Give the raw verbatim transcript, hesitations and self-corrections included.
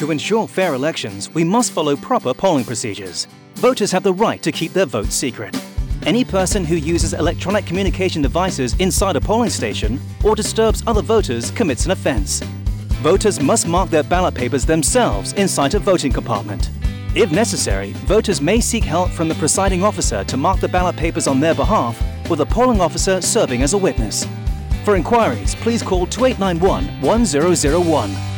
To ensure fair elections, we must follow proper polling procedures. Voters have the right to keep their votes secret. Any person who uses electronic communication devices inside a polling station or disturbs other voters commits an offence. Voters must mark their ballot papers themselves inside a voting compartment. If necessary, voters may seek help from the presiding officer to mark the ballot papers on their behalf, with a polling officer serving as a witness. For inquiries, please call two eight nine one, one zero zero one.